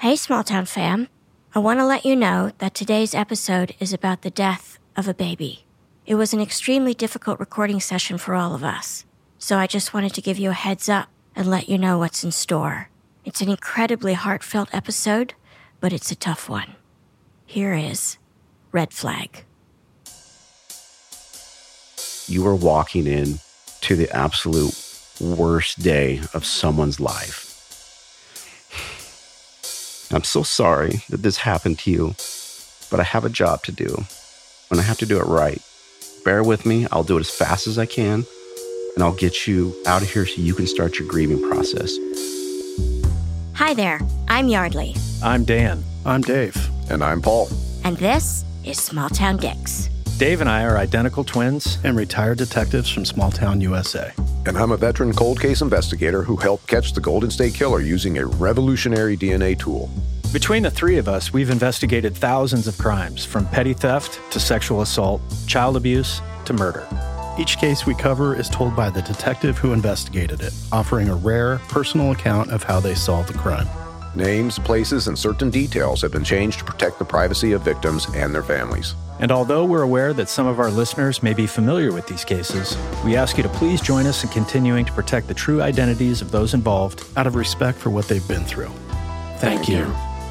Hey, Small Town fam. I want to let you know that today's episode is about the death of a baby. It was an extremely difficult recording session for all of us, so I just wanted to give you a heads up and let you know what's in store. It's an incredibly heartfelt episode, but it's a tough one. Here is Red Flag. You are walking in to the absolute worst day of someone's life. I'm so sorry that this happened to you, but I have a job to do, and I have to do it right. Bear with me. I'll do it as fast as I can, and I'll get you out of here so you can start your grieving process. Hi there, I'm Yardley. I'm Dan. I'm Dave. And I'm Paul. And this is Small Town Dicks. Dave and I are identical twins And retired detectives from Small Town, USA. And I'm a veteran cold case investigator who helped catch the Golden State Killer using a revolutionary DNA tool. Between the three of us, we've investigated thousands of crimes, from petty theft to sexual assault, child abuse to murder. Each case we cover is told by the detective who investigated it, offering a rare, personal account of how they solved the crime. Names, places, and certain details have been changed to protect the privacy of victims and their families. And although we're aware that some of our listeners may be familiar with these cases, we ask you to please join us in continuing to protect the true identities of those involved Out of respect for what they've been through. Thank you.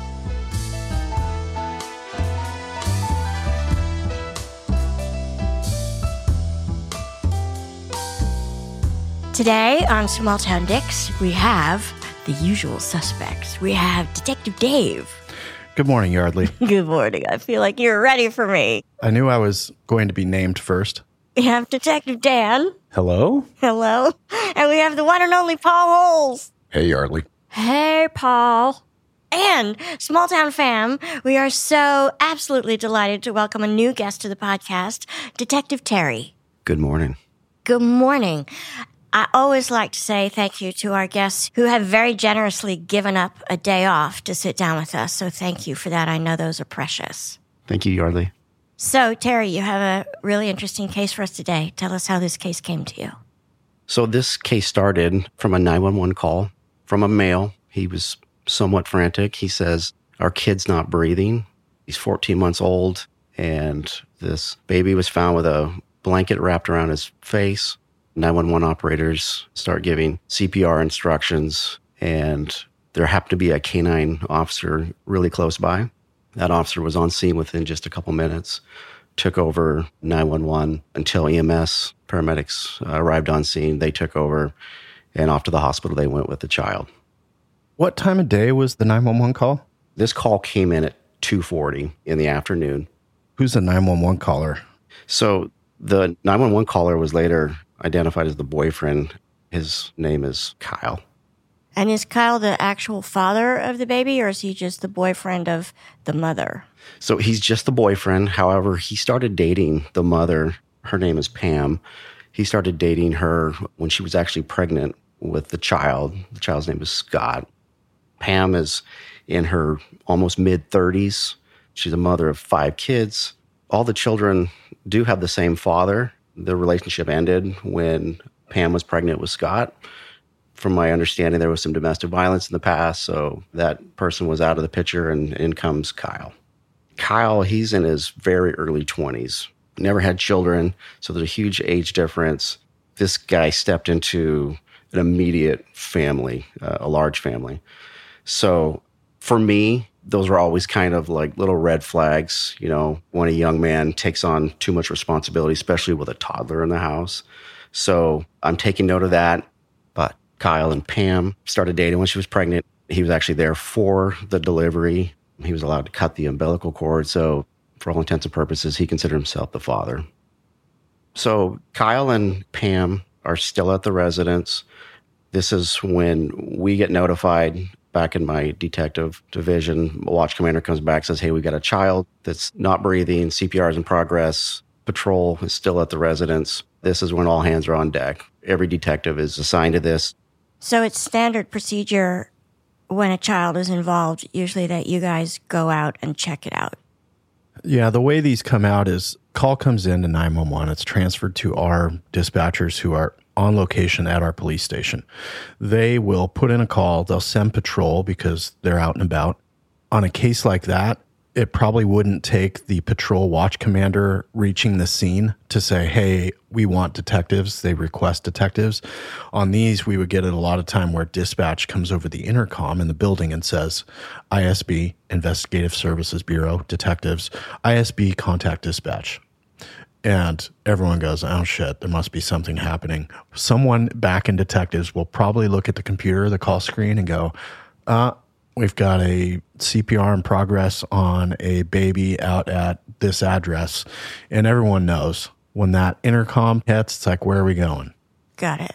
Today on Small Town Dicks, we have the usual suspects. We have Detective Dave. Good morning, Yardley. Good morning. I feel like you're ready for me. I knew I was going to be named first. We have Detective Dan. Hello? Hello. And we have the one and only Paul Holes. Hey, Yardley. Hey, Paul. And Small Town fam, we are so absolutely delighted to welcome a new guest to the podcast, Detective Terry. Good morning. Good morning. I always like to say thank you to our guests who have very generously given up a day off to sit down with us. So thank you for that. I know those are precious. Thank you, Yardley. So, Terry, you have a really interesting case for us today. Tell us how this case came to you. So this case started from a 911 call from a male. He was somewhat frantic. He says, our kid's not breathing. He's 14 months old, and this baby was found with a blanket wrapped around his face. 911 operators start giving CPR instructions, and there happened to be a canine officer really close by. That officer was on scene within just a couple minutes, took over 911 until EMS paramedics arrived on scene. They took over, and off to the hospital they went with the child. What time of day was the 911 call? This call came in at 2:40 in the afternoon. Who's the 911 caller? So the 911 caller was later identified as the boyfriend. His name is Kyle. And is Kyle the actual father of the baby, or is he just the boyfriend of the mother? So he's just the boyfriend. However, he started dating the mother. Her name is Pam. He started dating her when she was actually pregnant with the child. The child's name is Scott. Pam is in her almost mid-30s. She's a mother of 5 kids. All the children do have the same father. The relationship ended when Pam was pregnant with Scott. From my understanding, there was some domestic violence in the past, so that person was out of the picture, and in comes Kyle. Kyle, he's in his very early 20s. Never had children, so there's a huge age difference. This guy stepped into an immediate family, a large family. So for me, those were always kind of like little red flags, you know, when a young man takes on too much responsibility, especially with a toddler in the house. So I'm taking note of that. But Kyle and Pam started dating when she was pregnant. He was actually there for the delivery. He was allowed to cut the umbilical cord. So for all intents and purposes, he considered himself the father. So Kyle and Pam are still at the residence. This is when we get notified. Back in my detective division, a watch commander comes back, says, hey, we got a child that's not breathing. CPR is in progress. Patrol is still at the residence. This is when all hands are on deck. Every detective is assigned to this. So it's standard procedure when a child is involved, usually that you guys go out and check it out. Yeah, the way these come out is call comes in to 911. It's transferred to our dispatchers who are on location at our police station. They will put in a call. They'll send patrol because they're out and about. on a case like that, it probably wouldn't take the patrol watch commander reaching the scene to say, hey, we want detectives. They request detectives. On these, we would get it a lot of time where dispatch comes over the intercom in the building and says, ISB, Investigative Services Bureau, detectives, ISB, contact dispatch. And everyone goes, oh shit, there must be something happening. Someone back in detectives will probably look at the computer, the call screen, and go, we've got a CPR in progress on a baby out at this address. And everyone knows when that intercom hits, it's like, where are we going? Got it.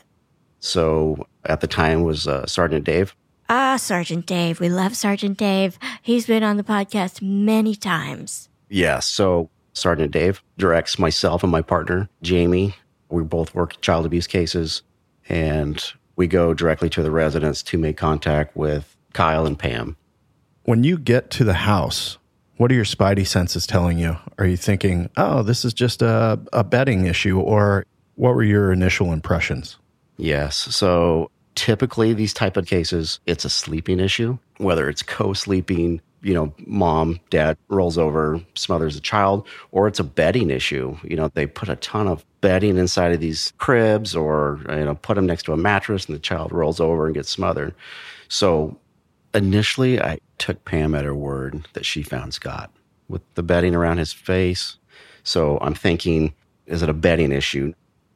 So at the time was Sergeant Dave. Sergeant Dave. We love Sergeant Dave. He's been on the podcast many times. Yeah, so Sergeant Dave directs myself and my partner, Jamie. We both work child abuse cases, and we go directly to the residence to make contact with Kyle and Pam. When you get to the house, what are your spidey senses telling you? Are you thinking, oh, this is just a bedding issue, or what were your initial impressions? Yes, so typically these type of cases, it's a sleeping issue, whether it's co-sleeping, mom, dad rolls over, smothers the child, or it's a bedding issue. They put a ton of bedding inside of these cribs or, put them next to a mattress and the child rolls over and gets smothered. So initially I took Pam at her word that she found Scott with the bedding around his face. So I'm thinking, is it a bedding issue?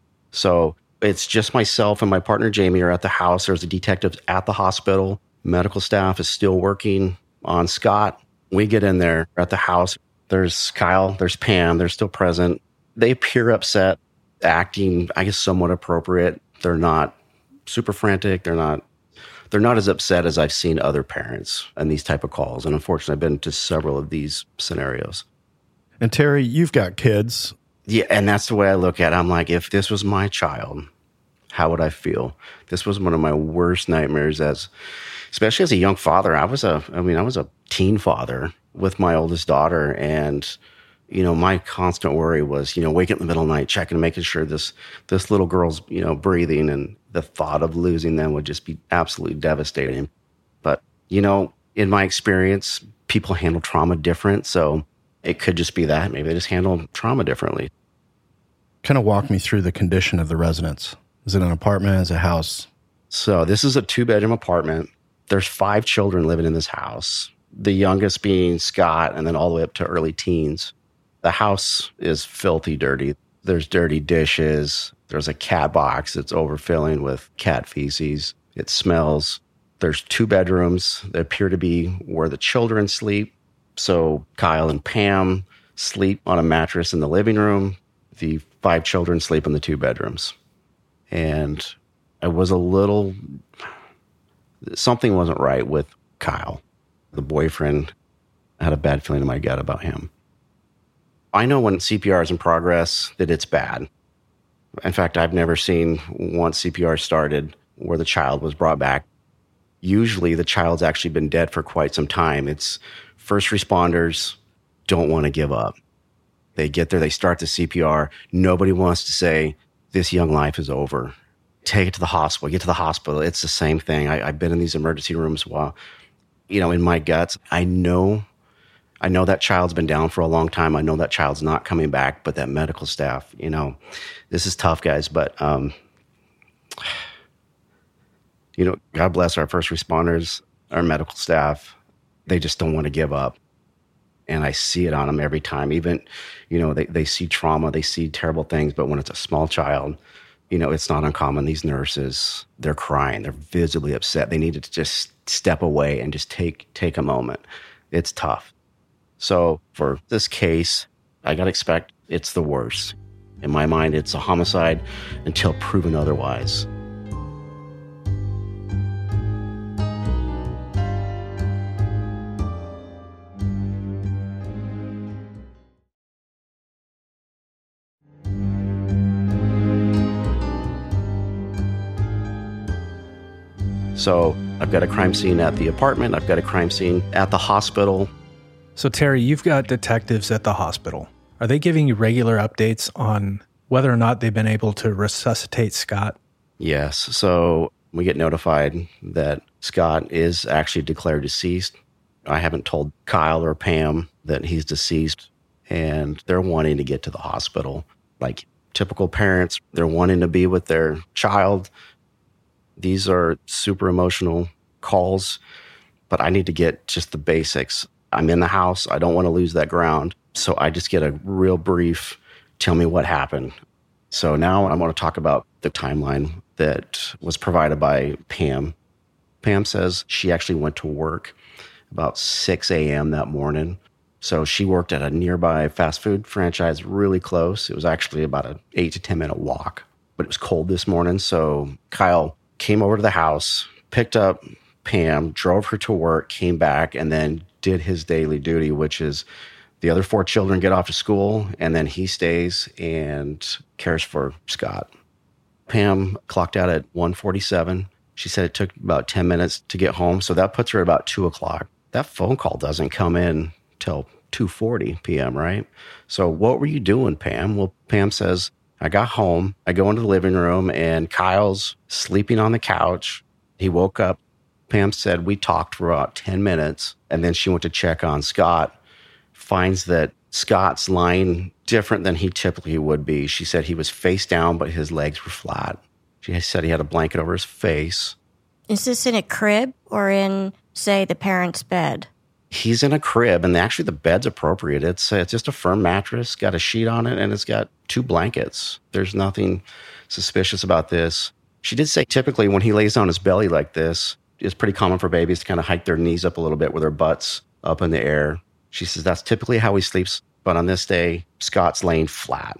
So it's just myself and my partner Jamie are at the house. There's a detective at the hospital. Medical staff is still working on Scott. We get in there at the house. There's Kyle, there's Pam, they're still present. They appear upset, acting, I guess, somewhat appropriate. They're not super frantic. They're not as upset as I've seen other parents in these type of calls. And unfortunately, I've been to several of these scenarios. And Terry, you've got kids. Yeah, and that's the way I look at it. I'm like, if this was my child, how would I feel? This was one of my worst nightmares especially as a young father. I was a teen father with my oldest daughter. And, my constant worry was, waking up in the middle of the night, checking, making sure this little girl's, breathing. And the thought of losing them would just be absolutely devastating. But, in my experience, people handle trauma different. So it could just be that. Maybe they just handle trauma differently. Kind of walk me through the condition of the residence. Is it an apartment? Is it a house? So this is a 2-bedroom apartment. There's 5 children living in this house, the youngest being Scott, and then all the way up to early teens. The house is filthy dirty. There's dirty dishes. There's a cat box that's overfilling with cat feces. It smells. There's 2 bedrooms that appear to be where the children sleep. So Kyle and Pam sleep on a mattress in the living room. The 5 children sleep in the 2 bedrooms. And I was something wasn't right with Kyle. The boyfriend, I had a bad feeling in my gut about him. I know when CPR is in progress that it's bad. In fact, I've never seen once CPR started where the child was brought back. Usually the child's actually been dead for quite some time. It's first responders don't want to give up. They get there, they start the CPR. Nobody wants to say, this young life is over. Take it to the hospital, get to the hospital. It's the same thing. I've been in these emergency rooms while, in my guts, I know that child's been down for a long time. I know that child's not coming back, but that medical staff, this is tough, guys. But, God bless our first responders, our medical staff. They just don't want to give up. And I see it on them every time. Even, they see trauma, they see terrible things, but when it's a small child, it's not uncommon. These nurses, they're crying. They're visibly upset. They need to just step away and just take a moment. It's tough. So for this case, I got to expect it's the worst. In my mind, it's a homicide until proven otherwise. So I've got a crime scene at the apartment. I've got a crime scene at the hospital. So Terry, you've got detectives at the hospital. Are they giving you regular updates on whether or not they've been able to resuscitate Scott? Yes. So we get notified that Scott is actually declared deceased. I haven't told Kyle or Pam that he's deceased, and they're wanting to get to the hospital. Like typical parents, they're wanting to be with their child. These are super emotional calls, but I need to get just the basics. I'm in the house. I don't want to lose that ground. So I just get a real brief, tell me what happened. So now I want to talk about the timeline that was provided by Pam. Pam says she actually went to work about 6 a.m. that morning. So she worked at a nearby fast food franchise really close. It was actually about an 8 to 10 minute walk, but it was cold this morning. So Kyle came over to the house, picked up Pam, drove her to work, came back, and then did his daily duty, which is the other 4 children get off to school, and then he stays and cares for Scott. Pam clocked out at 1:47. She said it took about 10 minutes to get home, so that puts her at about 2 o'clock. That phone call doesn't come in till 2:40 p.m., right? So what were you doing, Pam? Well, Pam says, I got home, I go into the living room, and Kyle's sleeping on the couch. He woke up. Pam said we talked for about 10 minutes, and then she went to check on Scott, finds that Scott's lying different than he typically would be. She said he was face down, but his legs were flat. She said he had a blanket over his face. Is this in a crib or in, say, the parents' bed? He's in a crib, and actually the bed's appropriate. It's just a firm mattress, got a sheet on it, and it's got 2 blankets. There's nothing suspicious about this. She did say typically when he lays on his belly like this, it's pretty common for babies to kind of hike their knees up a little bit with their butts up in the air. She says that's typically how he sleeps, but on this day, Scott's laying flat.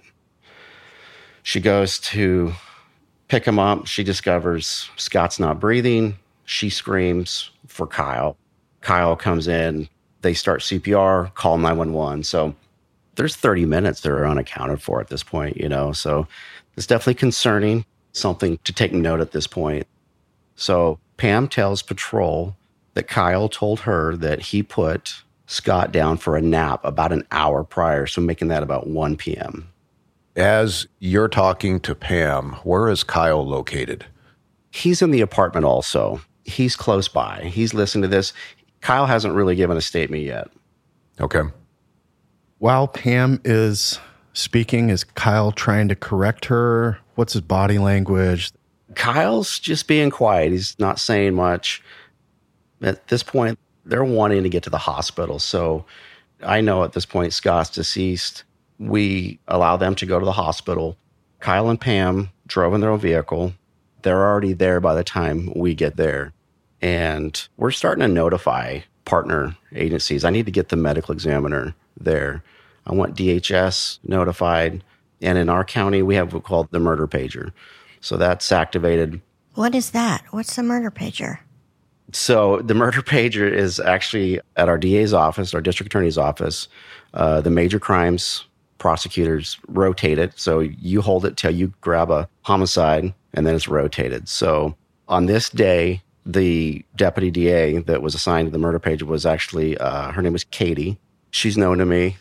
She goes to pick him up. She discovers Scott's not breathing. She screams for Kyle. Kyle comes in. They start CPR, call 911. So there's 30 minutes that are unaccounted for at this point, So it's definitely concerning, something to take note at this point. So Pam tells patrol that Kyle told her that he put Scott down for a nap about an hour prior, so making that about 1 p.m. As you're talking to Pam, where is Kyle located? He's in the apartment also. He's close by. He's listening to this. Kyle hasn't really given a statement yet. Okay. While Pam is speaking, is Kyle trying to correct her? What's his body language? Kyle's just being quiet. He's not saying much. At this point, they're wanting to get to the hospital. So I know at this point, Scott's deceased. We allow them to go to the hospital. Kyle and Pam drove in their own vehicle. They're already there by the time we get there. And we're starting to notify partner agencies. I need to get the medical examiner there. I want DHS notified. And in our county, we have what's called the murder pager. So that's activated. What is that? What's the murder pager? So the murder pager is actually at our DA's office, our district attorney's office. The major crimes prosecutors rotate it. So you hold it till you grab a homicide, and then it's rotated. So on this day, the deputy DA that was assigned to the murder pager was actually, her name was Katie. She's known to me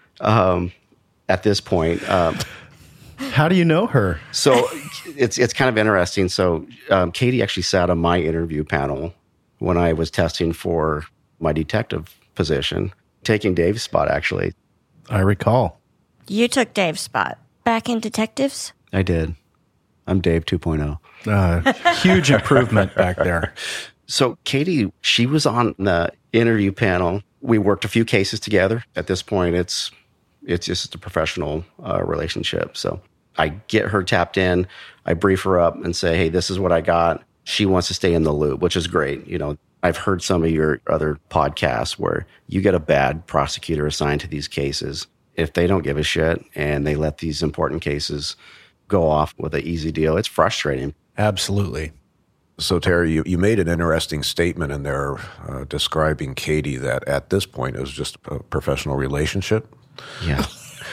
at this point. How do you know her? So it's kind of interesting. So Katie actually sat on my interview panel when I was testing for my detective position, taking Dave's spot, actually. I recall. You took Dave's spot. Back in detectives? I did. I'm Dave 2.0. Huge improvement back there. So Katie, she was on the interview panel. We worked a few cases together. At this point, it's just a professional relationship. So I get her tapped in. I brief her up and say, hey, this is what I got. She wants to stay in the loop, which is great. I've heard some of your other podcasts where you get a bad prosecutor assigned to these cases. If they don't give a shit and they let these important cases go off with an easy deal, it's frustrating. Absolutely. So, Terry, you made an interesting statement in there describing Katie that at this point it was just a professional relationship. Yeah.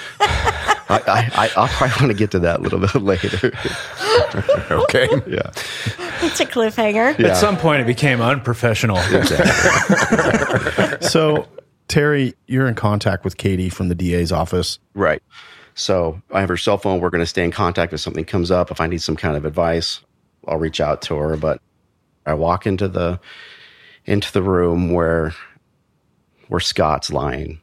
I'll probably want to get to that a little bit later. Okay. Yeah. It's a cliffhanger. Yeah. At some point, it became unprofessional. Exactly. So, Terry, you're in contact with Katie from the DA's office. Right. So I have her cell phone. We're going to stay in contact if something comes up. If I need some kind of advice, I'll reach out to her. But I walk into the room where where Scott's lying.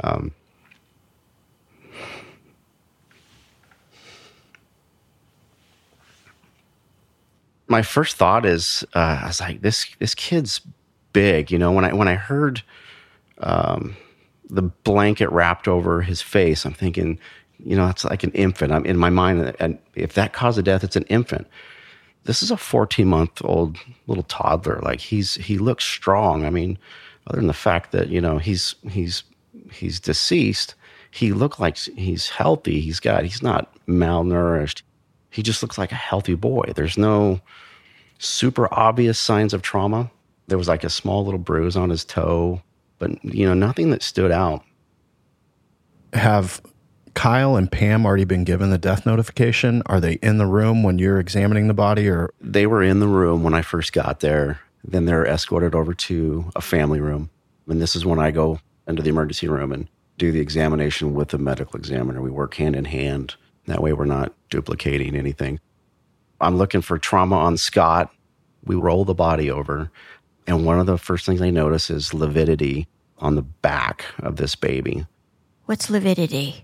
My first thought is, I was like, this kid's big. You know, when I heard the blanket wrapped over his face, I'm thinking, you know, it's like an infant. I'm in my mind, and if that caused a death, it's an infant. This is a 14-month-old little toddler. Like he looks strong. I mean, other than the fact that, you know, he's deceased, he looked like he's healthy. He's not malnourished. He just looks like a healthy boy. There's no super obvious signs of trauma. There was like a small little bruise on his toe, but, you know, nothing that stood out. Have Kyle and Pam already been given the death notification? Are they in the room when you're examining the body, or? They were in the room when I first got there. Then they're escorted over to a family room. And this is when I go into the emergency room and do the examination with the medical examiner. We work hand in hand. That way we're not duplicating anything. I'm looking for trauma on Scott. We roll the body over. And one of the first things I notice is lividity on the back of this baby. What's lividity?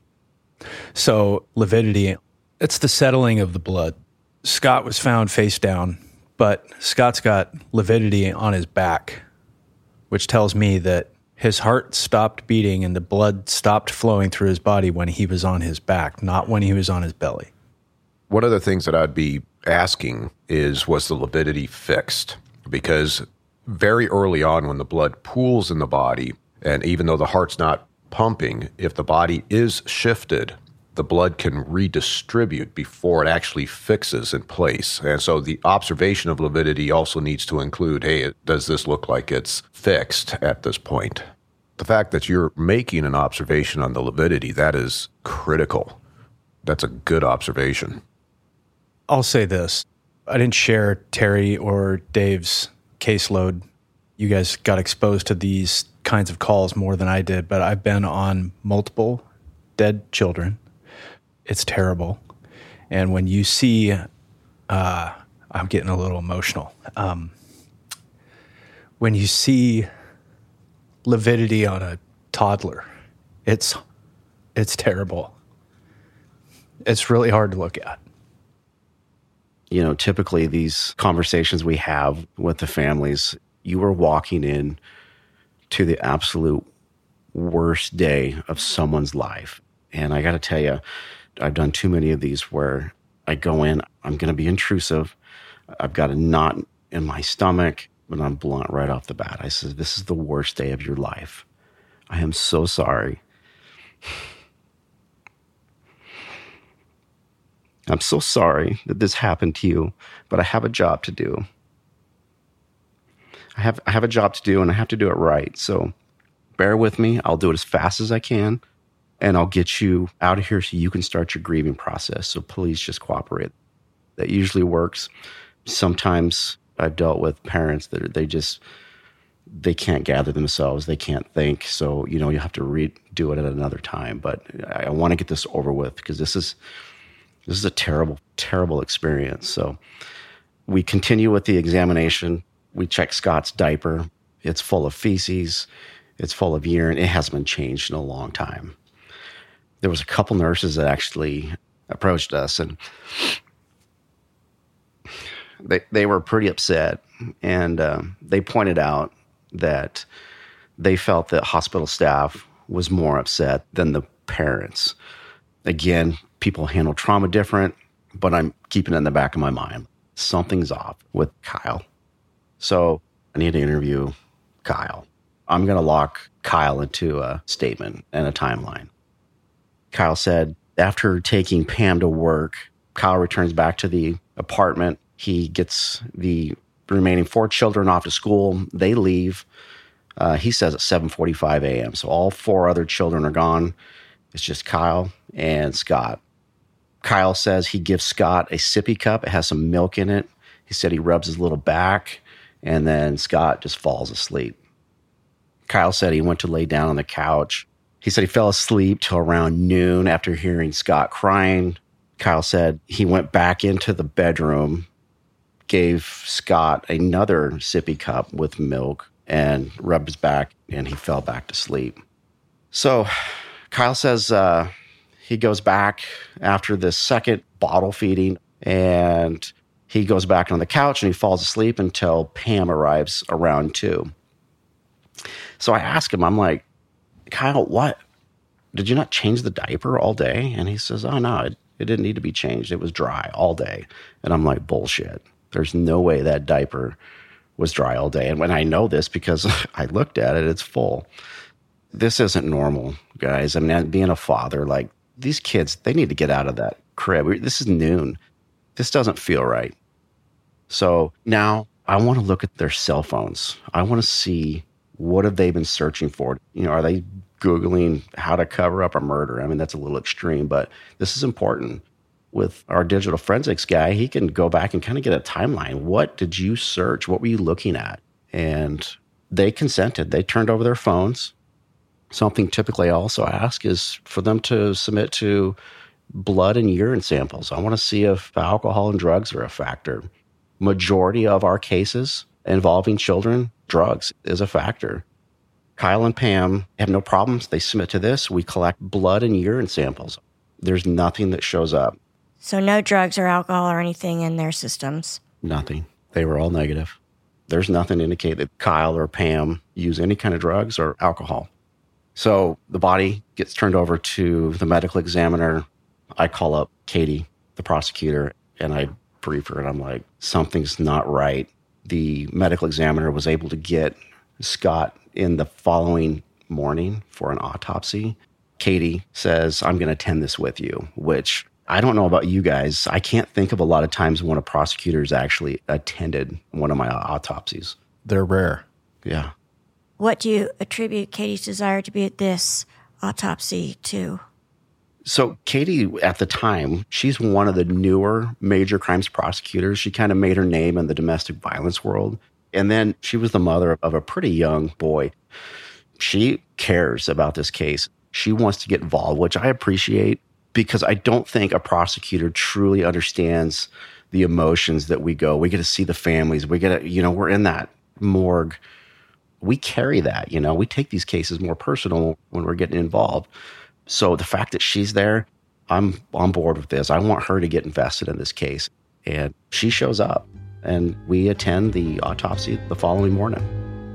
So lividity, it's the settling of the blood. Scott was found face down, but Scott's got lividity on his back, which tells me that his heart stopped beating and the blood stopped flowing through his body when he was on his back, not when he was on his belly. One of the things that I'd be asking is, was the lividity fixed? Because very early on when the blood pools in the body, and even though the heart's not pumping, if the body is shifted, the blood can redistribute before it actually fixes in place. And so the observation of lividity also needs to include, hey, does this look like it's fixed at this point? The fact that you're making an observation on the lividity, that is critical. That's a good observation. I'll say this. I didn't share Terry or Dave's caseload. You guys got exposed to these kinds of calls more than I did, but I've been on multiple dead children. It's terrible. And when you see, I'm getting a little emotional. When you see lividity on a toddler, it's terrible. It's really hard to look at. You know, typically these conversations we have with the families, you were walking in to the absolute worst day of someone's life. And I got to tell you, I've done too many of these where I go in, I'm going to be intrusive. I've got a knot in my stomach, but I'm blunt right off the bat. I said, this is the worst day of your life. I am so sorry. I'm so sorry that this happened to you, but I have a job to do. I have a job to do, and I have to do it right. So bear with me. I'll do it as fast as I can, and I'll get you out of here so you can start your grieving process. So please just cooperate. That usually works. Sometimes I've dealt with parents that they can't gather themselves. They can't think. So, you know, you have to redo it at another time. But I want to get this over with because this is a terrible, terrible experience. So we continue with the examination. We check Scott's diaper. It's full of feces. It's full of urine. It hasn't been changed in a long time. There was a couple nurses that actually approached us, and they were pretty upset. And they pointed out that they felt that hospital staff was more upset than the parents. Again, people handle trauma different, but I'm keeping it in the back of my mind. Something's off with Kyle. So I need to interview Kyle. I'm going to lock Kyle into a statement and a timeline. Kyle said, after taking Pam to work, Kyle returns back to the apartment. He gets the remaining 4 children off to school. They leave, he says, at 7:45 a.m. So all 4 other children are gone. It's just Kyle and Scott. Kyle says he gives Scott a sippy cup. It has some milk in it. He said he rubs his little back, and then Scott just falls asleep. Kyle said he went to lay down on the couch. He said he fell asleep till around noon after hearing Scott crying. Kyle said he went back into the bedroom, gave Scott another sippy cup with milk, and rubbed his back, and he fell back to sleep. So Kyle says he goes back after this second bottle feeding, and he goes back on the couch and he falls asleep until Pam arrives around 2. So I ask him, I'm like, Kyle, what? Did you not change the diaper all day? And he says, oh, no, it didn't need to be changed. It was dry all day. And I'm like, bullshit. There's no way that diaper was dry all day. And when I know this because I looked at it, it's full. This isn't normal, guys. I mean, being a father, like, these kids, they need to get out of that crib. This is noon. This doesn't feel right. So now I want to look at their cell phones. I want to see, what have they been searching for? You know, are they Googling how to cover up a murder? I mean, that's a little extreme, but this is important. With our digital forensics guy, he can go back and kind of get a timeline. What did you search? What were you looking at? And they consented. They turned over their phones. Something typically I also ask is for them to submit to blood and urine samples. I want to see if alcohol and drugs are a factor. Majority of our cases involving children, drugs is a factor. Kyle and Pam have no problems. They submit to this. We collect blood and urine samples. There's nothing that shows up. So no drugs or alcohol or anything in their systems? Nothing. They were all negative. There's nothing to indicate that Kyle or Pam use any kind of drugs or alcohol. So the body gets turned over to the medical examiner. I call up Katie, the prosecutor, and I brief her, and I'm like, something's not right. The medical examiner was able to get Scott in the following morning for an autopsy. Katie says, I'm going to attend this with you, which I don't know about you guys. I can't think of a lot of times when a prosecutor's actually attended one of my autopsies. They're rare. Yeah. What do you attribute Katie's desire to be at this autopsy to? So Katie, at the time, she's one of the newer major crimes prosecutors. She kind of made her name in the domestic violence world. And then she was the mother of a pretty young boy. She cares about this case. She wants to get involved, which I appreciate, because I don't think a prosecutor truly understands the emotions that we go. We get to see the families. We get to, we're in that morgue. We carry that, we take these cases more personal when we're getting involved. So the fact that she's there, I'm on board with this. I want her to get invested in this case. And she shows up, and we attend the autopsy the following morning.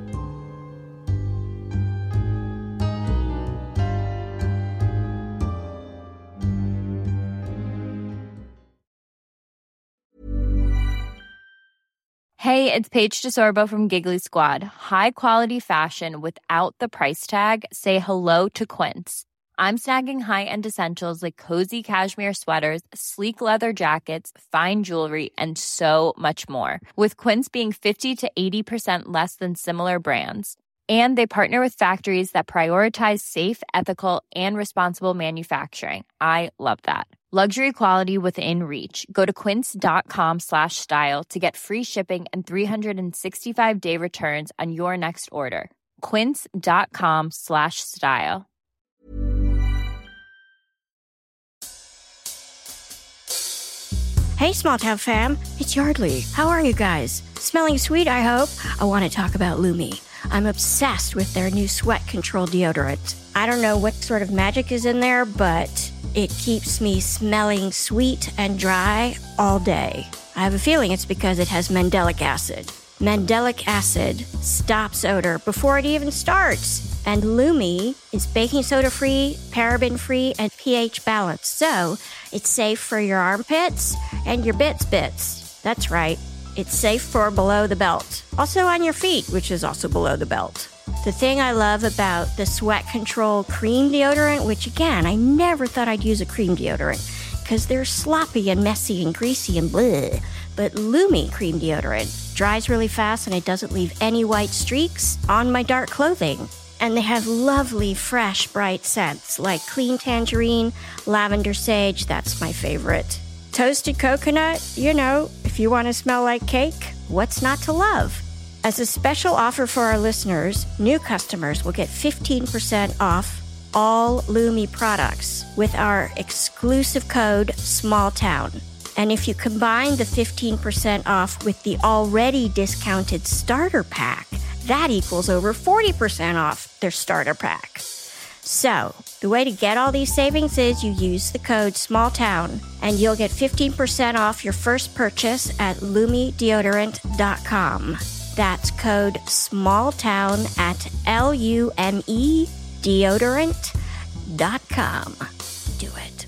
Hey, it's Paige DeSorbo from Giggly Squad. High quality fashion without the price tag. Say hello to Quince. I'm snagging high-end essentials like cozy cashmere sweaters, sleek leather jackets, fine jewelry, and so much more. With Quince being 50 to 80% less than similar brands. And they partner with factories that prioritize safe, ethical, and responsible manufacturing. I love that. Luxury quality within reach. Go to quince.com/style to get free shipping and 365-day returns on your next order. Quince.com/style. Hey, Small Town fam, it's Yardley. How are you guys? Smelling sweet, I hope? I want to talk about Lumi. I'm obsessed with their new sweat control deodorant. I don't know what sort of magic is in there, but it keeps me smelling sweet and dry all day. I have a feeling it's because it has mandelic acid. Mandelic acid stops odor before it even starts. And Lumi is baking soda free, paraben free, and pH balanced. So it's safe for your armpits and your bits. That's right. It's safe for below the belt. Also on your feet, which is also below the belt. The thing I love about the Sweat Control cream deodorant, which again, I never thought I'd use a cream deodorant because they're sloppy and messy and greasy and bleh. But Lumi cream deodorant dries really fast and it doesn't leave any white streaks on my dark clothing. And they have lovely, fresh, bright scents like clean tangerine, lavender sage, that's my favorite. Toasted coconut, if you want to smell like cake, what's not to love? As a special offer for our listeners, new customers will get 15% off all Lumi products with our exclusive code SMALLTOWN. And if you combine the 15% off with the already discounted starter pack, That equals over 40% off their starter pack. So, the way to get all these savings is you use the code SMALLTOWN and you'll get 15% off your first purchase at LumeDeodorant.com. That's code SMALLTOWN at LumeDeodorant.com. Do it.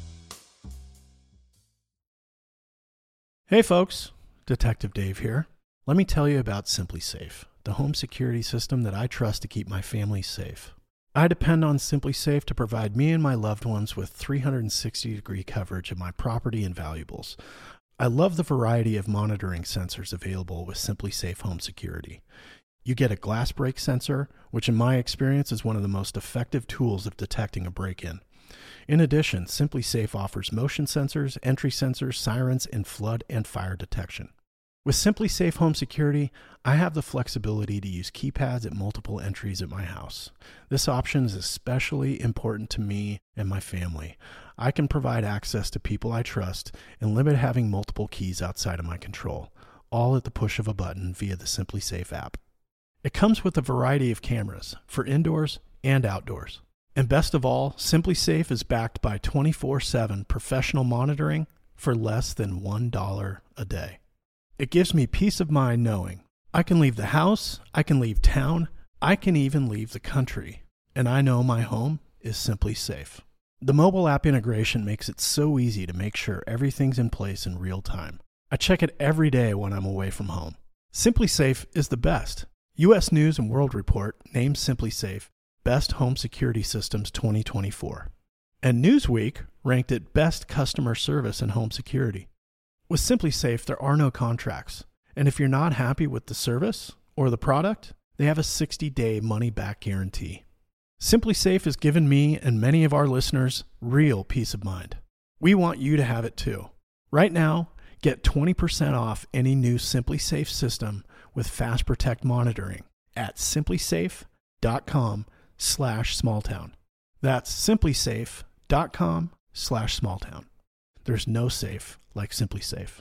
Hey folks, Detective Dave here. Let me tell you about SimpliSafe, the home security system that I trust to keep my family safe. I depend on SimpliSafe to provide me and my loved ones with 360-degree coverage of my property and valuables. I love the variety of monitoring sensors available with SimpliSafe Home Security. You get a glass break sensor, which in my experience is one of the most effective tools of detecting a break-in. In addition, SimpliSafe offers motion sensors, entry sensors, sirens, and flood and fire detection. With SimpliSafe Home Security, I have the flexibility to use keypads at multiple entries at my house. This option is especially important to me and my family. I can provide access to people I trust and limit having multiple keys outside of my control, all at the push of a button via the SimpliSafe app. It comes with a variety of cameras for indoors and outdoors. And best of all, SimpliSafe is backed by 24/7 professional monitoring for less than $1 a day. It gives me peace of mind knowing I can leave the house, I can leave town, I can even leave the country, and I know my home is simply safe. The mobile app integration makes it so easy to make sure everything's in place in real time. I check it every day when I'm away from home. SimpliSafe is the best. U.S. News & World Report named SimpliSafe Best Home Security Systems 2024. And Newsweek ranked it Best Customer Service in Home Security. With SimpliSafe, there are no contracts. And if you're not happy with the service or the product, they have a 60-day money-back guarantee. SimpliSafe has given me and many of our listeners real peace of mind. We want you to have it too. Right now, get 20% off any new SimpliSafe system with Fast Protect monitoring at simplisafe.com/smalltown. That's simplisafe.com/smalltown. There's no safe like SimpliSafe.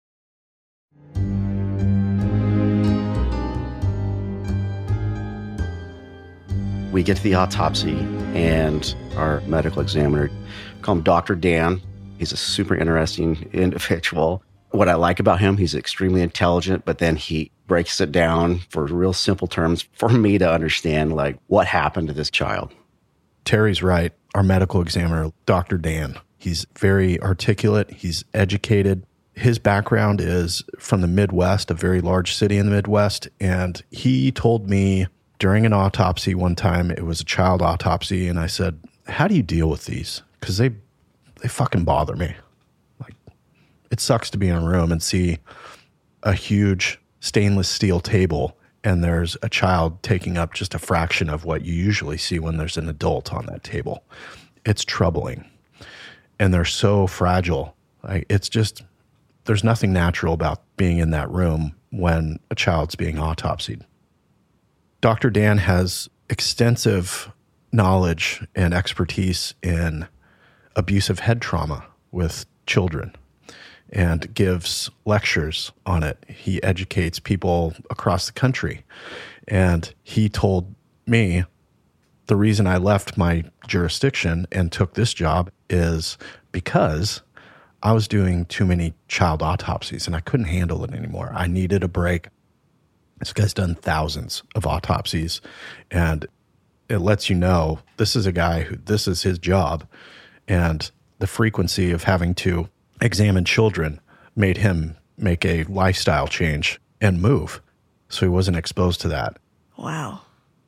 We get to the autopsy, and our medical examiner, call him Dr. Dan. He's a super interesting individual. What I like about him, he's extremely intelligent, but then he breaks it down for real simple terms for me to understand, like, what happened to this child. Terry's right. Our medical examiner, Dr. Dan, he's very articulate. He's educated. His background is from the Midwest, a very large city in the Midwest. And he told me during an autopsy one time, it was a child autopsy. And I said, how do you deal with these? Because they fucking bother me. Like, it sucks to be in a room and see a huge stainless steel table and there's a child taking up just a fraction of what you usually see when there's an adult on that table. It's troubling. And they're so fragile. It's just, there's nothing natural about being in that room when a child's being autopsied. Dr. Dan has extensive knowledge and expertise in abusive head trauma with children and gives lectures on it. He educates people across the country. And he told me the reason I left my jurisdiction and took this job is because I was doing too many child autopsies and I couldn't handle it anymore. I needed a break. This guy's done thousands of autopsies, and it lets you know this is a guy who, this is his job, and the frequency of having to examine children made him make a lifestyle change and move. So he wasn't exposed to that. Wow.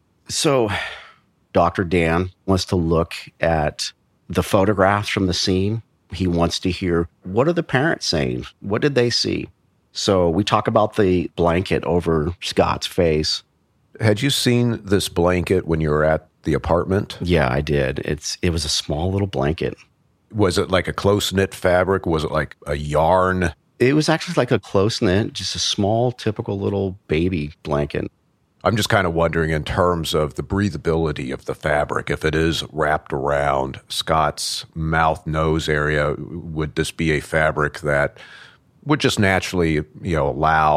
So Dr. Dan wants to look at the photographs from the scene. He wants to hear, what are the parents saying? What did they see? So we talk about the blanket over Scott's face. Had you seen this blanket when you were at the apartment? Yeah, I did. It was a small little blanket. Was it like a close-knit fabric? Was it like a yarn? It was actually like a close-knit, just a small, typical little baby blanket. I'm just kind of wondering in terms of the breathability of the fabric, if it is wrapped around Scott's mouth, nose area, would this be a fabric that would just naturally, allow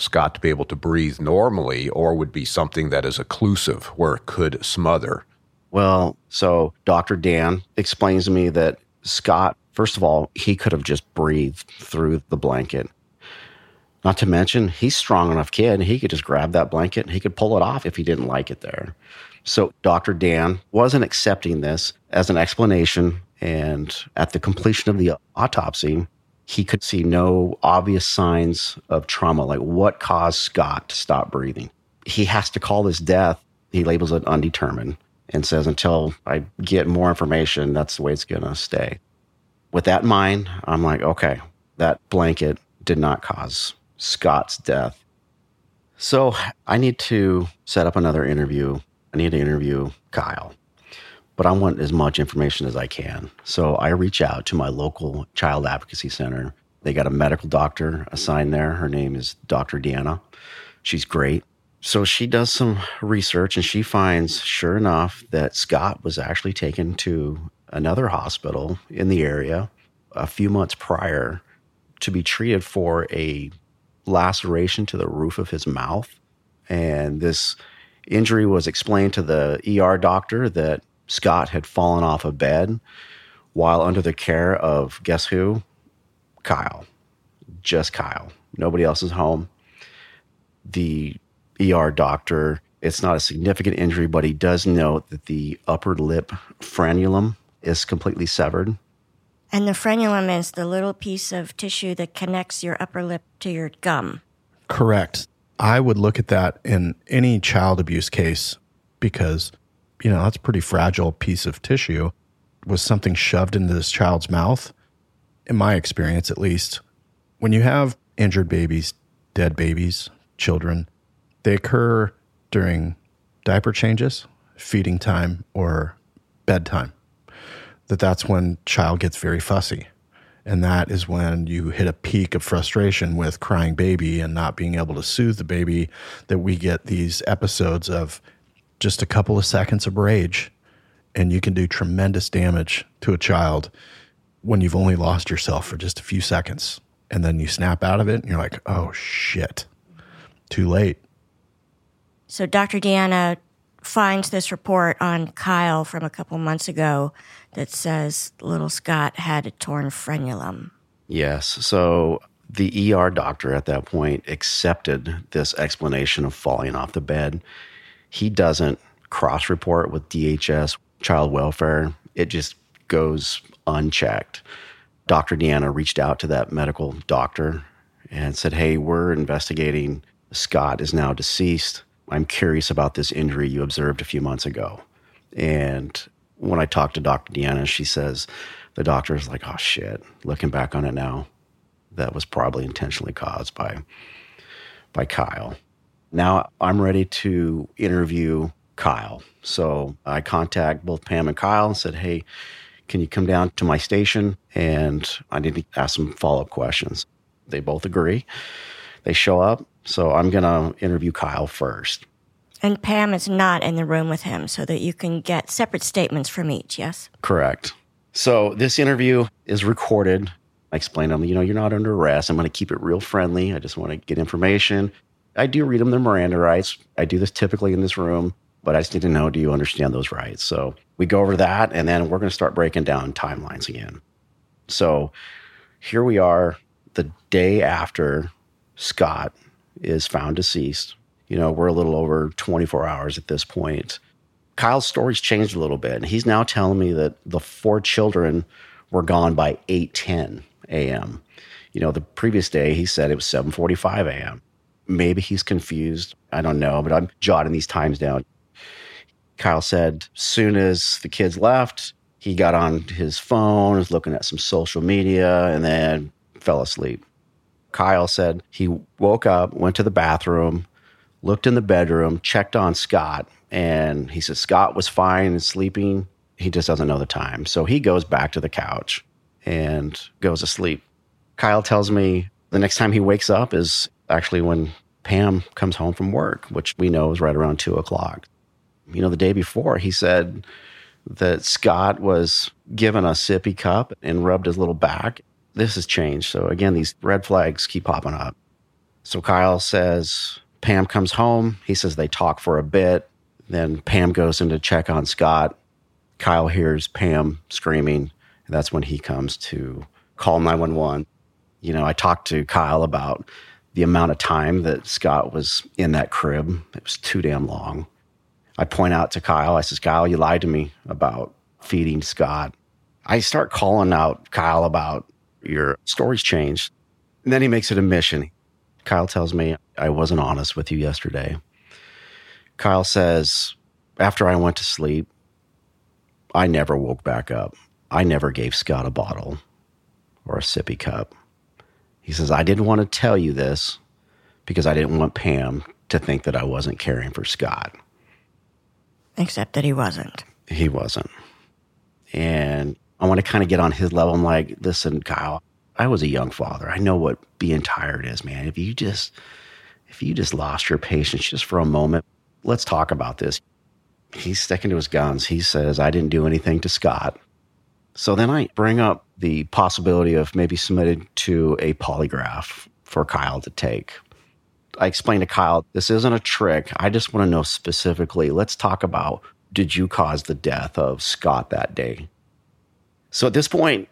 Scott to be able to breathe normally, or would be something that is occlusive, where it could smother? Well, so Dr. Dan explains to me that Scott, first of all, he could have just breathed through the blanket. Not to mention, he's a strong enough kid. He could just grab that blanket and he could pull it off if he didn't like it there. So Dr. Dan wasn't accepting this as an explanation. And at the completion of the autopsy, he could see no obvious signs of trauma, like what caused Scott to stop breathing. He has to call this death, he labels it undetermined, and says, until I get more information, that's the way it's going to stay. With that in mind, I'm like, okay, that blanket did not cause Scott's death. So I need to set up another interview. I need to interview Kyle, but I want as much information as I can. So I reach out to my local child advocacy center. They got a medical doctor assigned there. Her name is Dr. Deanna. She's great. So she does some research and she finds, sure enough, that Scott was actually taken to another hospital in the area a few months prior to be treated for a laceration to the roof of his mouth. And this injury was explained to the ER doctor that Scott had fallen off a bed while under the care of, guess who? Kyle. Just Kyle. Nobody else is home. The ER doctor, it's not a significant injury, but he does note that the upper lip frenulum is completely severed. And the frenulum is the little piece of tissue that connects your upper lip to your gum. Correct. I would look at that in any child abuse case because, that's a pretty fragile piece of tissue. Was something shoved into this child's mouth? In my experience, at least, when you have injured babies, dead babies, children, they occur during diaper changes, feeding time, or bedtime. That's when child gets very fussy. And that is when you hit a peak of frustration with crying baby and not being able to soothe the baby, that we get these episodes of just a couple of seconds of rage. And you can do tremendous damage to a child when you've only lost yourself for just a few seconds. And then you snap out of it and you're like, oh shit, too late. So Dr. Deanna finds this report on Kyle from a couple months ago that says little Scott had a torn frenulum. Yes. So the ER doctor at that point accepted this explanation of falling off the bed. He doesn't cross-report with DHS, child welfare. It just goes unchecked. Dr. Deanna reached out to that medical doctor and said, hey, we're investigating. Scott is now deceased. I'm curious about this injury you observed a few months ago. And when I talked to Dr. Deanna, she says, the doctor is like, oh shit, looking back on it now, that was probably intentionally caused by Kyle. Now I'm ready to interview Kyle. So I contact both Pam and Kyle and said, hey, can you come down to my station? And I need to ask some follow-up questions. They both agree. They show up. So I'm going to interview Kyle first. And Pam is not in the room with him so that you can get separate statements from each, yes? Correct. So this interview is recorded. I explain to them, you're not under arrest. I'm going to keep it real friendly. I just want to get information. I do read them their Miranda rights. I do this typically in this room, but I just need to know, do you understand those rights? So we go over that, and then we're going to start breaking down timelines again. So here we are the day after Scott is found deceased. We're a little over 24 hours at this point. Kyle's story's changed a little bit, and he's now telling me that the 4 children were gone by 8:10 a.m. The previous day he said it was 7:45 a.m. Maybe he's confused. I don't know, but I'm jotting these times down. Kyle said as soon as the kids left, he got on his phone, was looking at some social media, and then fell asleep. Kyle said he woke up, went to the bathroom, looked in the bedroom, checked on Scott, and he said Scott was fine and sleeping. He just doesn't know the time. So he goes back to the couch and goes to sleep. Kyle tells me the next time he wakes up is actually when Pam comes home from work, which we know is right around 2:00. The day before, he said that Scott was given a sippy cup and rubbed his little back. This has changed. So again, these red flags keep popping up. So Kyle says, Pam comes home. He says they talk for a bit. Then Pam goes in to check on Scott. Kyle hears Pam screaming, and that's when he comes to call 911. I talked to Kyle about the amount of time that Scott was in that crib. It was too damn long. I point out to Kyle, I says, Kyle, you lied to me about feeding Scott. I start calling out Kyle about your story's changed. And then he makes an admission. Kyle tells me, I wasn't honest with you yesterday. Kyle says, after I went to sleep, I never woke back up. I never gave Scott a bottle or a sippy cup. He says, I didn't want to tell you this because I didn't want Pam to think that I wasn't caring for Scott. Except that he wasn't. He wasn't. And I want to kind of get on his level. I'm like, listen, Kyle, I was a young father. I know what being tired is, man. If you just lost your patience just for a moment, let's talk about this. He's sticking to his guns. He says, I didn't do anything to Scott. So then I bring up the possibility of maybe submitting to a polygraph for Kyle to take. I explained to Kyle, this isn't a trick. I just want to know specifically, let's talk about, did you cause the death of Scott that day? So at this point,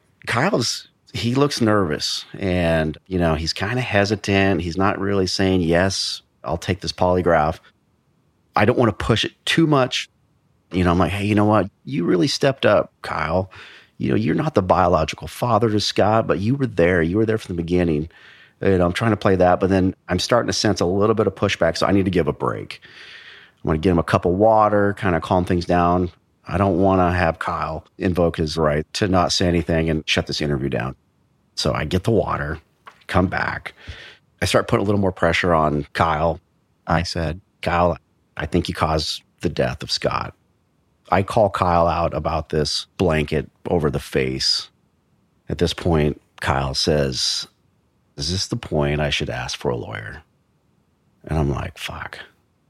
he looks nervous and, he's kind of hesitant. He's not really saying, yes, I'll take this polygraph. I don't want to push it too much. I'm like, hey, you know what? You really stepped up, Kyle. You're not the biological father to Scott, but you were there. You were there from the beginning. I'm trying to play that, but then I'm starting to sense a little bit of pushback, so I need to give a break. I want to get him a cup of water, kind of calm things down. I don't want to have Kyle invoke his right to not say anything and shut this interview down. So I get the water, come back. I start putting a little more pressure on Kyle. I said, Kyle, I think you caused the death of Scott. I call Kyle out about this blanket over the face. At this point, Kyle says, is this the point I should ask for a lawyer? And I'm like, fuck.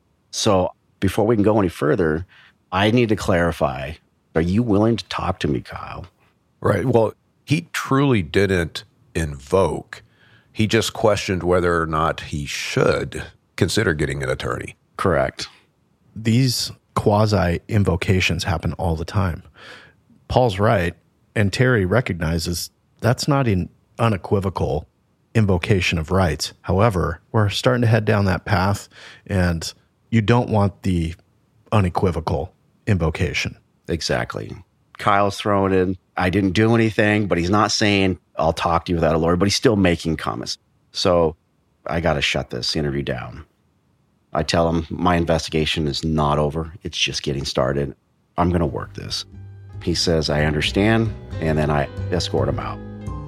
So before we can go any further, I need to clarify, are you willing to talk to me, Kyle? Right. Well, he truly didn't invoke. He just questioned whether or not he should consider getting an attorney. Correct. These quasi-invocations happen all the time. Paul's right, and Terry recognizes that's not an unequivocal invocation of rights. However, we're starting to head down that path, and you don't want the unequivocal invocation. Exactly. Kyle's throwing in, I didn't do anything, but he's not saying, I'll talk to you without a lawyer, but he's still making comments. So I got to shut this interview down. I tell him my investigation is not over. It's just getting started. I'm going to work this. He says, I understand. And then I escort him out.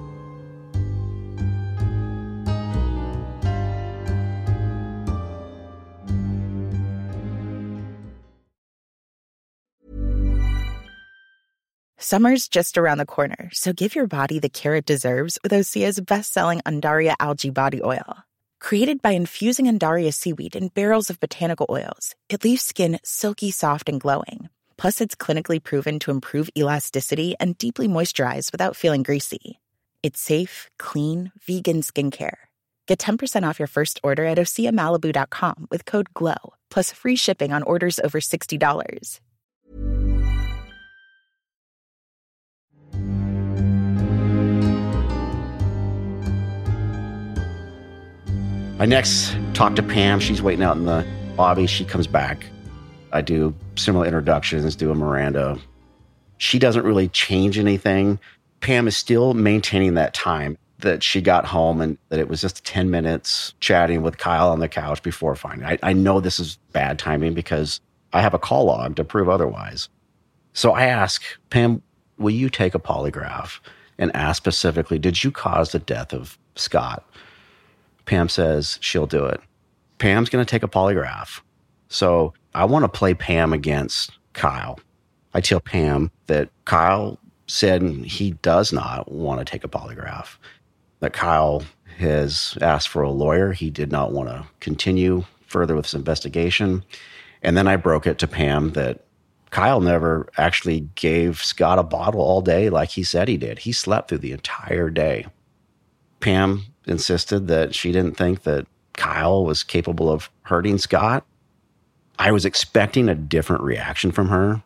Summer's just around the corner, so give your body the care it deserves with Osea's best-selling Undaria Algae Body Oil. Created by infusing Undaria seaweed in barrels of botanical oils, it leaves skin silky, soft, and glowing. Plus, it's clinically proven to improve elasticity and deeply moisturize without feeling greasy. It's safe, clean, vegan skincare. Get 10% off your first order at OseaMalibu.com with code GLOW, plus free shipping on orders over $60. I next talk to Pam. She's waiting out in the lobby. She comes back. I do similar introductions, do a Miranda. She doesn't really change anything. Pam is still maintaining that time that she got home and that it was just 10 minutes chatting with Kyle on the couch before finding. I know this is bad timing because I have a call log to prove otherwise. So I ask, Pam, will you take a polygraph and ask specifically, did you cause the death of Scott? Pam says she'll do it. Pam's going to take a polygraph. So I want to play Pam against Kyle. I tell Pam that Kyle said he does not want to take a polygraph, that Kyle has asked for a lawyer. He did not want to continue further with his investigation. And then I broke it to Pam that Kyle never actually gave Scott a bottle all day like he said he did. He slept through the entire day. Pam insisted that she didn't think that Kyle was capable of hurting Scott. I was expecting a different reaction from her.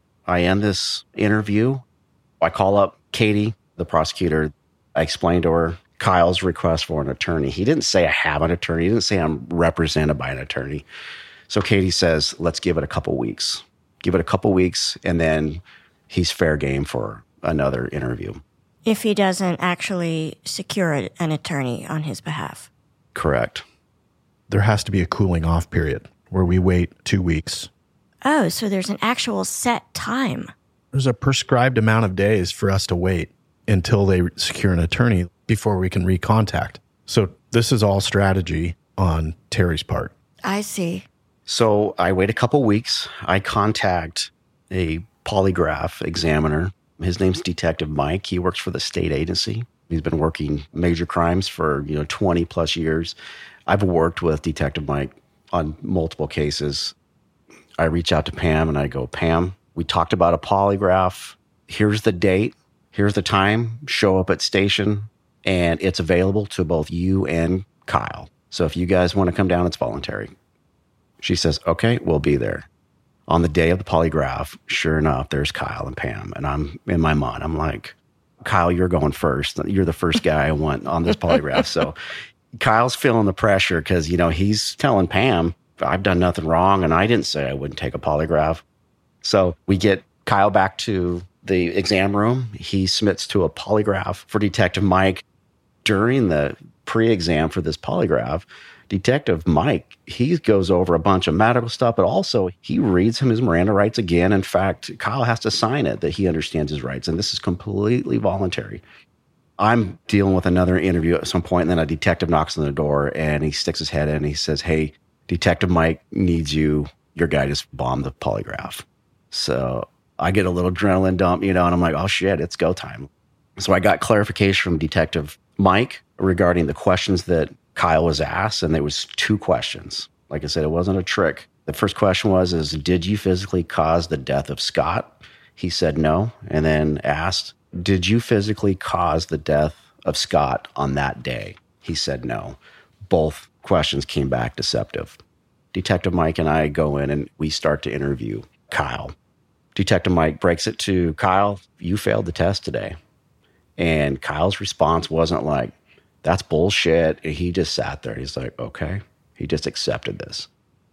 I end this interview. I call up Katie, the prosecutor. I explained to her Kyle's request for an attorney. He didn't say I have an attorney. He didn't say I'm represented by an attorney. So Katie says, let's give it a couple weeks. Give it a couple weeks, and then he's fair game for another interview. If he doesn't actually secure an attorney on his behalf. Correct. There has to be a cooling off period where we wait 2 weeks. Oh, so there's an actual set time. There's a prescribed amount of days for us to wait until they secure an attorney before we can recontact. So this is all strategy on Terry's part. I see. So I wait a couple weeks. I contact a polygraph examiner. His name's Detective Mike. He works for the state agency. He's been working major crimes for 20 plus years. I've worked with Detective Mike on multiple cases. I reach out to Pam and I go, Pam, we talked about a polygraph. Here's the date. Here's the time. Show up at station. And it's available to both you and Kyle. So if you guys want to come down, it's voluntary. She says, okay, we'll be there. On the day of the polygraph, sure enough, there's Kyle and Pam. And I'm in my mind, I'm like, Kyle, you're going first. You're the first guy I want on this polygraph. So Kyle's feeling the pressure because, he's telling Pam, I've done nothing wrong. And I didn't say I wouldn't take a polygraph. So we get Kyle back to the exam room. He submits to a polygraph for Detective Mike. During the pre-exam for this polygraph, Detective Mike, he goes over a bunch of medical stuff, but also he reads him his Miranda rights again. In fact, Kyle has to sign it that he understands his rights, and this is completely voluntary. I'm dealing with another interview at some point, and then a detective knocks on the door, and he sticks his head in, and he says, hey, Detective Mike needs you. Your guy just bombed the polygraph. So I get a little adrenaline dump, and I'm like, oh, shit, it's go time. So I got clarification from Detective Mike regarding the questions that Kyle was asked, and there was 2 questions. Like I said, it wasn't a trick. The first question was, did you physically cause the death of Scott? He said no, and then asked, did you physically cause the death of Scott on that day? He said no. Both questions came back deceptive. Detective Mike and I go in and we start to interview Kyle. Detective Mike breaks it to Kyle, you failed the test today. And Kyle's response wasn't like, that's bullshit. He just sat there. He's like, okay. He just accepted this.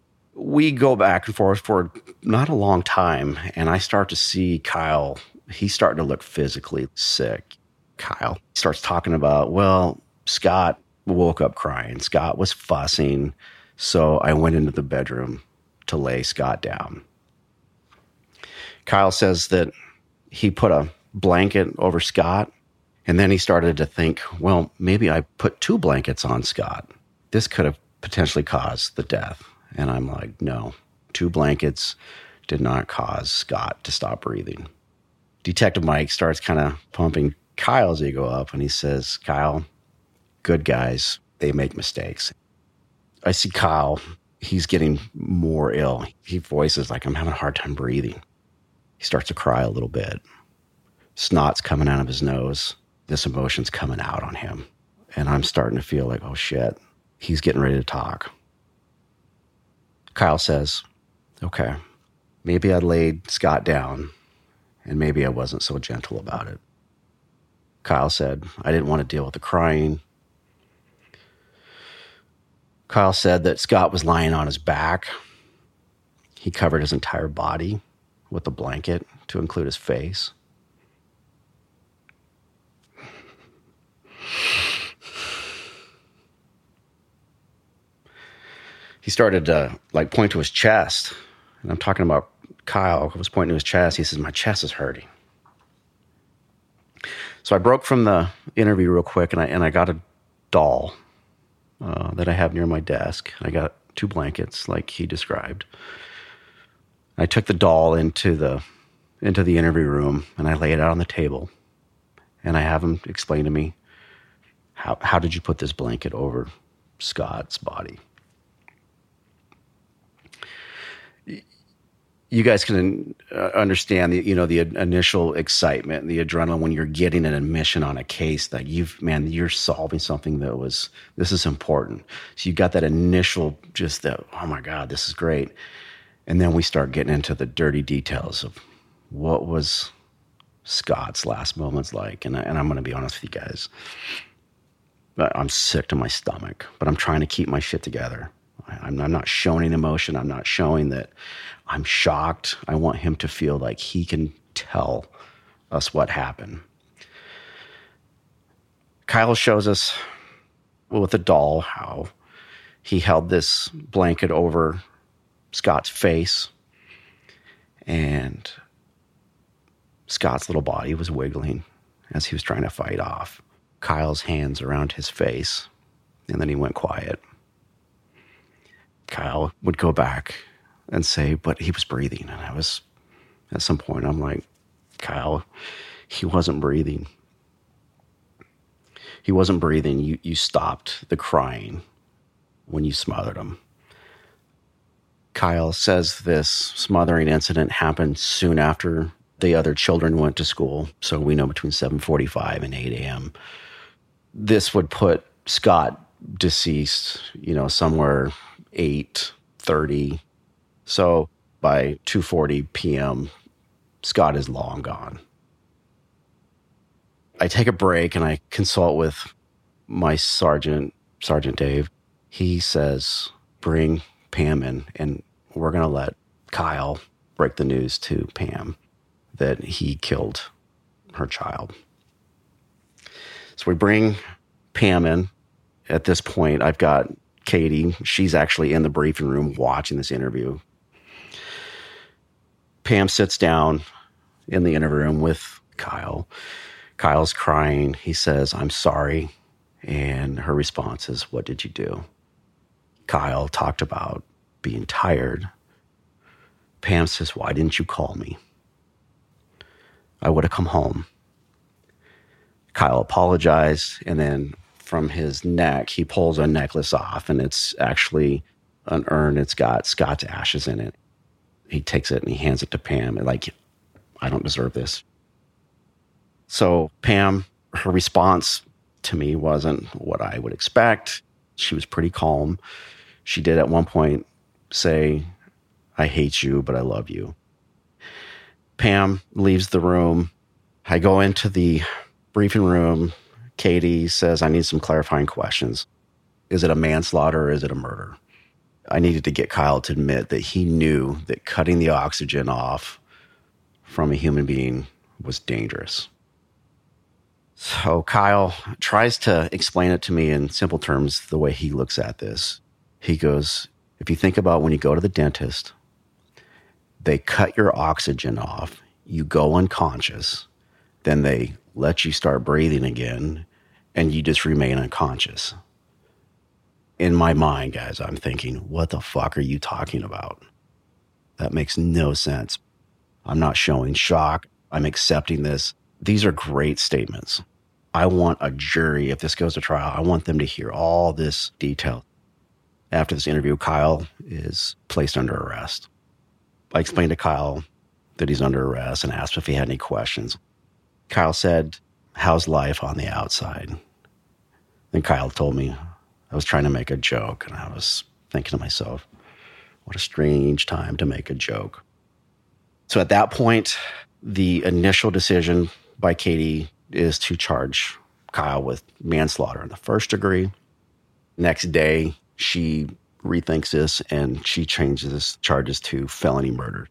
We go back and forth for not a long time, and I start to see Kyle, he's starting to look physically sick. Kyle starts talking about, well, Scott woke up crying. Scott was fussing, so I went into the bedroom to lay Scott down. Kyle says that he put a blanket over Scott, and then he started to think, well, maybe I put 2 blankets on Scott. This could have potentially caused the death. And I'm like, no, 2 blankets did not cause Scott to stop breathing. Detective Mike starts kind of pumping Kyle's ego up, and he says, Kyle, good guys, they make mistakes. I see Kyle, he's getting more ill. He voices like, I'm having a hard time breathing. He starts to cry a little bit. Snot's coming out of his nose. This emotion's coming out on him. And I'm starting to feel like, oh shit, he's getting ready to talk. Kyle says, okay, maybe I laid Scott down and maybe I wasn't so gentle about it. Kyle said, I didn't want to deal with the crying. Kyle said that Scott was lying on his back. He covered his entire body with a blanket to include his face. He started to point to his chest. And I'm talking about Kyle. I was pointing to his chest. He says, my chest is hurting. So I broke from the interview real quick, and I got a doll that I have near my desk. I got 2 blankets like he described. I took the doll into the interview room, and I lay it out on the table. And I have him explain to me, how did you put this blanket over Scott's body? you guys can understand the initial excitement, the adrenaline when you're getting an admission on a case that you're solving something this is important. So you got that initial, just that, oh my God, this is great. And then we start getting into the dirty details of what was Scott's last moments like. And I'm going to be honest with you guys. I'm sick to my stomach, but I'm trying to keep my shit together. I'm not showing an emotion. I'm not showing that I'm shocked. I want him to feel like he can tell us what happened. Kyle shows us with a doll how he held this blanket over Scott's face, and Scott's little body was wiggling as he was trying to fight off Kyle's hands around his face, and then he went quiet. Kyle would go back and say, but he was breathing. And at some point, I'm like, Kyle, he wasn't breathing. He wasn't breathing. You stopped the crying when you smothered him. Kyle says this smothering incident happened soon after the other children went to school. So we know between 7:45 and 8 a.m. This would put Scott deceased, somewhere 8:30. So by 2:40 p.m., Scott is long gone. I take a break and I consult with my Sergeant Dave. He says, bring Pam in, and we're going to let Kyle break the news to Pam that he killed her child. So we bring Pam in. At this point, I've got Katie. She's actually in the briefing room watching this interview. Pam sits down in the interview room with Kyle. Kyle's crying. He says, I'm sorry. And her response is, what did you do? Kyle talked about being tired. Pam says, why didn't you call me? I would have come home. Kyle apologized, and then from his neck, he pulls a necklace off, and it's actually an urn. It's got Scott's ashes in it. He takes it and he hands it to Pam, and like, I don't deserve this. So Pam, her response to me wasn't what I would expect. She was pretty calm. She did at one point say, I hate you, but I love you. Pam leaves the room. I go into the briefing room. Katie says, I need some clarifying questions. Is it a manslaughter or is it a murder? I needed to get Kyle to admit that he knew that cutting the oxygen off from a human being was dangerous. So Kyle tries to explain it to me in simple terms the way he looks at this. He goes, if you think about when you go to the dentist, they cut your oxygen off, you go unconscious, then they let you start breathing again, and you just remain unconscious. In my mind, guys, I'm thinking, what the fuck are you talking about? That makes no sense. I'm not showing shock. I'm accepting this. These are great statements. I want a jury, if this goes to trial, I want them to hear all this detail. After this interview, Kyle is placed under arrest. I explained to Kyle that he's under arrest and asked if he had any questions. Kyle said, how's life on the outside? Then Kyle told me I was trying to make a joke, and I was thinking to myself, what a strange time to make a joke. So at that point, the initial decision by Katie is to charge Kyle with manslaughter in the first degree. Next day, she rethinks this and she changes charges to felony murder.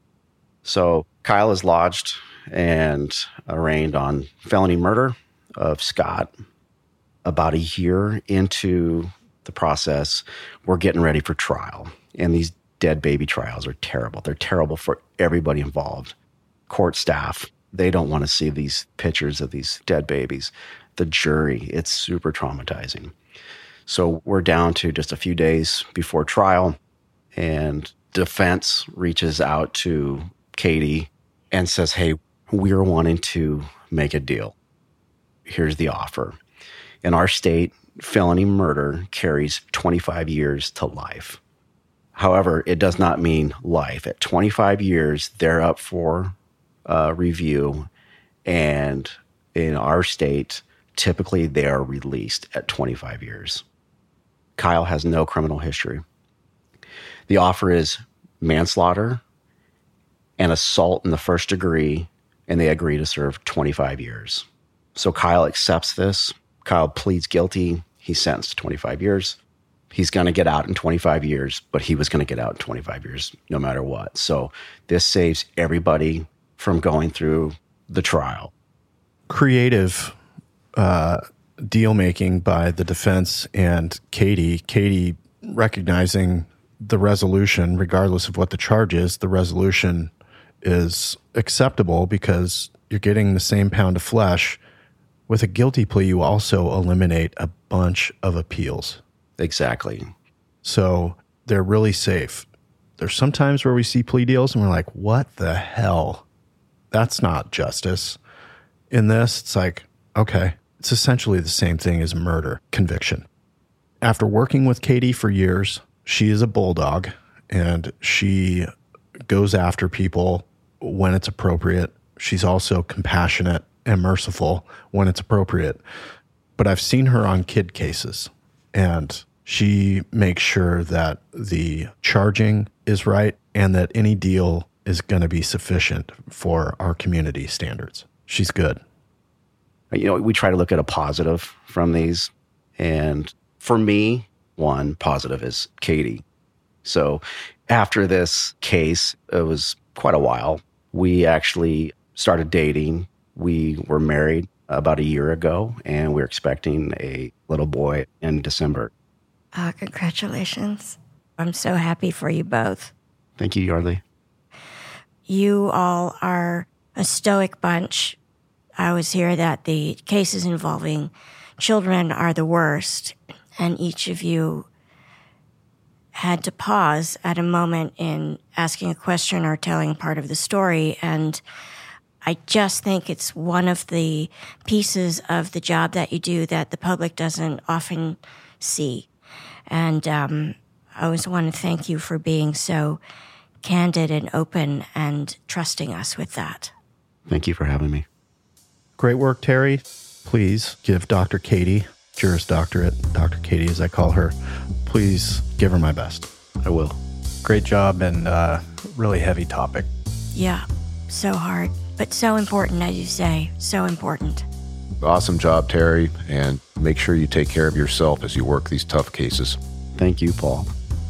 So Kyle is lodged and arraigned on felony murder of Scott. About a year into the process, we're getting ready for trial. And these dead baby trials are terrible. They're terrible for everybody involved. Court staff, they don't want to see these pictures of these dead babies. The jury, it's super traumatizing. So we're down to just a few days before trial, and defense reaches out to Katie and says, hey, we're wanting to make a deal. Here's the offer. In our state, felony murder carries 25 years to life. However, it does not mean life. At 25 years, they're up for review. And in our state, typically they are released at 25 years. Kyle has no criminal history. The offer is manslaughter and assault in the first degree, and they agree to serve 25 years. So Kyle accepts this. Kyle pleads guilty. He's sentenced to 25 years. He's going to get out in 25 years, but he was going to get out in 25 years no matter what. So this saves everybody from going through the trial. Creative deal making by the defense and Katie. Katie recognizing the resolution, regardless of what the charge is, the resolution is acceptable because you're getting the same pound of flesh. With a guilty plea, you also eliminate a bunch of appeals. Exactly. So they're really safe. There's some times where we see plea deals and we're like, what the hell? That's not justice. In this, it's like, okay, it's essentially the same thing as a murder conviction. After working with Katie for years, she is a bulldog and she goes after people when it's appropriate. She's also compassionate and merciful when it's appropriate. But I've seen her on kid cases, and she makes sure that the charging is right and that any deal is going to be sufficient for our community standards. She's good. We try to look at a positive from these. And for me, one positive is Katie. So after this case, it was quite a while. We actually started dating. We were married about a year ago, and we're expecting a little boy in December. Congratulations. I'm so happy for you both. Thank you, Yardley. You all are a stoic bunch. I always hear that the cases involving children are the worst, and each of you had to pause at a moment in asking a question or telling part of the story, and I just think it's one of the pieces of the job that you do that the public doesn't often see. And I always want to thank you for being so candid and open and trusting us with that. Thank you for having me. Great work, Terry. Please give Dr. Katie, Juris Doctorate, Dr. Katie as I call her, please give her my best. I will. Great job, and really heavy topic. Yeah, so hard, but so important, as you say, so important. Awesome job, Terry, and make sure you take care of yourself as you work these tough cases. Thank you, Paul.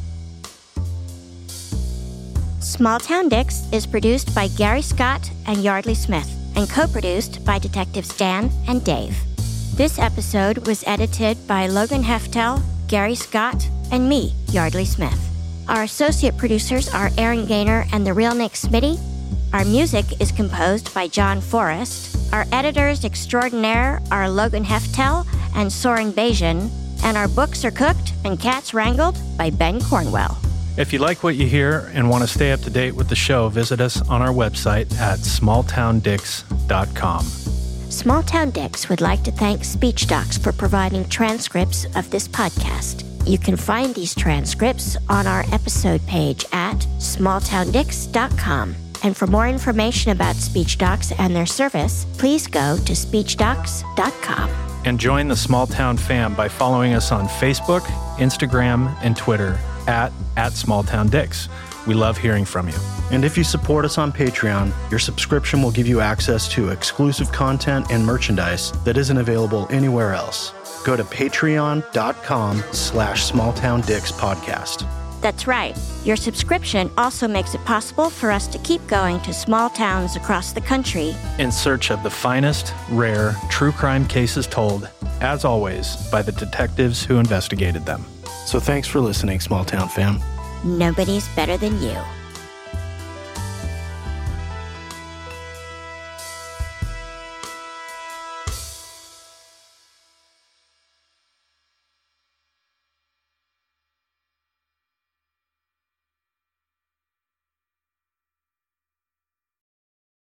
Small Town Dicks is produced by Gary Scott and Yardley Smith and co-produced by Detectives Dan and Dave. This episode was edited by Logan Heftel, Gary Scott, and me, Yardley Smith. Our associate producers are Aaron Gaynor and the real Nick Smitty. Our music is composed by John Forrest. Our editors extraordinaire are Logan Heftel and Soren Bajan, and our books are cooked and cats wrangled by Ben Cornwell. If you like what you hear and want to stay up to date with the show, visit us on our website at smalltowndicks.com. Small Town Dicks would like to thank SpeechDocs for providing transcripts of this podcast. You can find these transcripts on our episode page at smalltowndicks.com. And for more information about SpeechDocs and their service, please go to speechdocs.com. And join the Small Town fam by following us on Facebook, Instagram, and Twitter at Small Town Dicks. We love hearing from you. And if you support us on Patreon, your subscription will give you access to exclusive content and merchandise that isn't available anywhere else. Go to patreon.com/smalltowndickspodcast. That's right. Your subscription also makes it possible for us to keep going to small towns across the country in search of the finest, rare, true crime cases told, as always, by the detectives who investigated them. So thanks for listening, Small Town fam. Nobody's better than you.